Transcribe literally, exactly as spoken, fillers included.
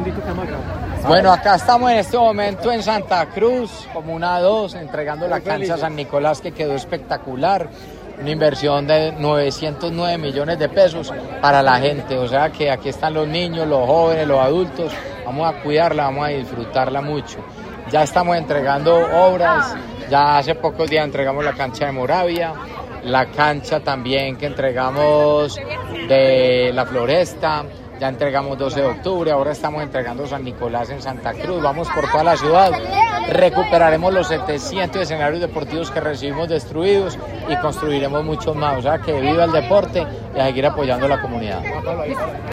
bonito que acá. Bueno, acá estamos en este momento en Santa Cruz, Comuna dos, entregando la cancha San Nicolás, que quedó espectacular. Una inversión de novecientos nueve millones de pesos para la gente. O sea que aquí están los niños, los jóvenes, los adultos. Vamos a cuidarla, vamos a disfrutarla mucho. Ya estamos entregando obras. Ya hace pocos días entregamos la cancha de Moravia, la cancha también que entregamos de la Floresta. Ya entregamos doce de octubre, ahora estamos entregando San Nicolás en Santa Cruz. Vamos por toda la ciudad, recuperaremos los setecientos escenarios deportivos que recibimos destruidos y construiremos muchos más. O sea que viva el deporte y a seguir apoyando a la comunidad.